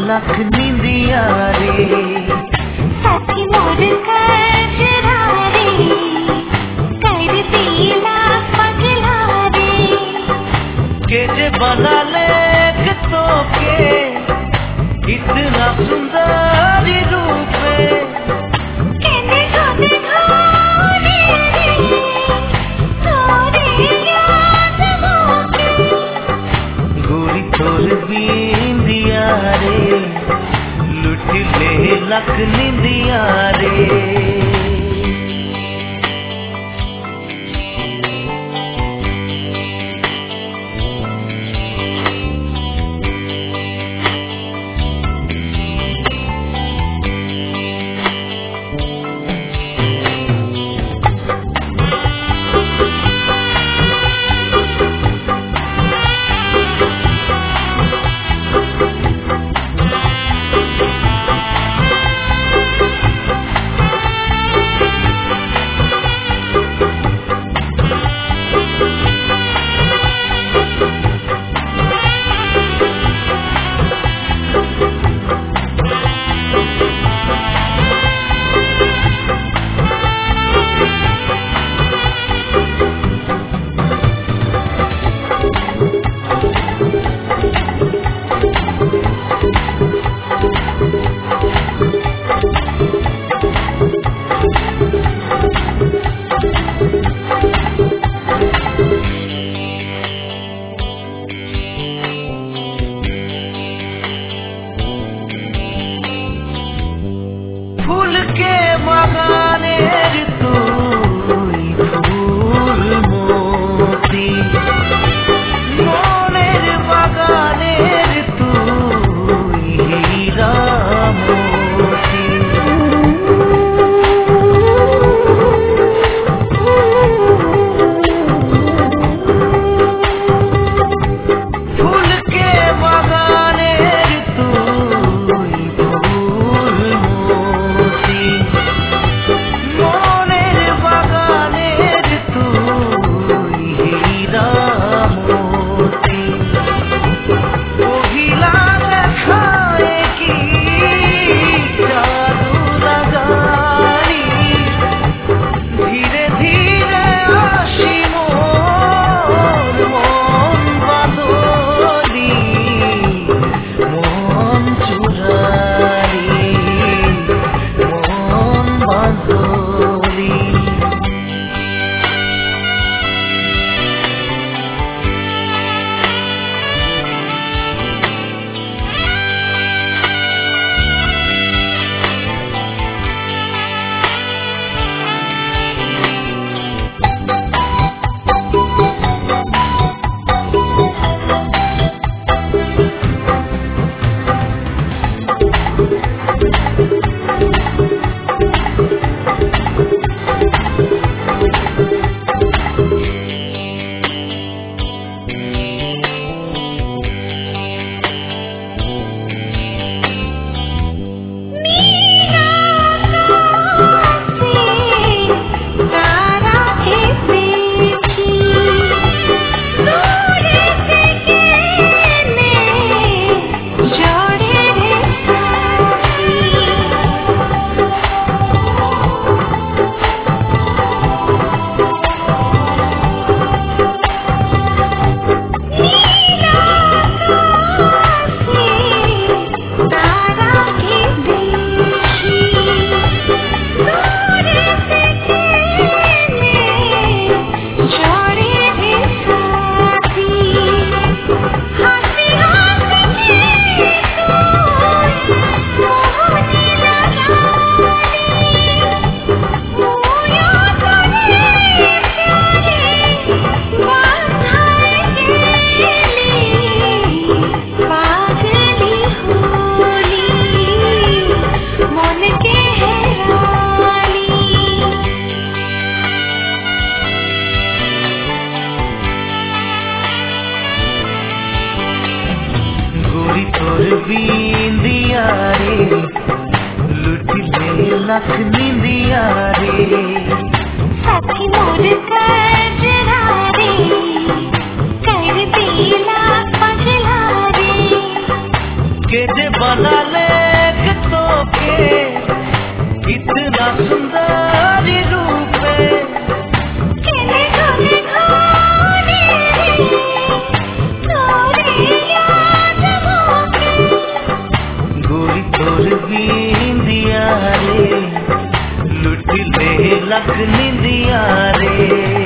लख निंदिया रे सखी मोर कजरा रे कर दिला पगला रे के जे बना ले तो के इतना सुंदर रूप केने गोदे घोरे रे तोरे याद मोके गोरी तोर बिंदिया रे लुट ले लख निंदिया रे फूल के बगाने तू फूल मोती मोनेर बगाने तू हीरा मोती फूल के बगाने तू मोनेर बगानेर तू हीरा मोती कोकिला देखाए की जादू लगाई धीरे धीरे आशी मोर मन बांधोली मन चुराई मन बांधोली तोर बिंदिया रे लुट ले लख निंदिया रे सखी मोर कजरा रे कर दिला पगला रे के जे बना ले तो के इतना सुंदर रूप केने घोरे घोरे तोरे याद मोके गोरी तोर बिंदिया रे लुट ले लख निंदिया रे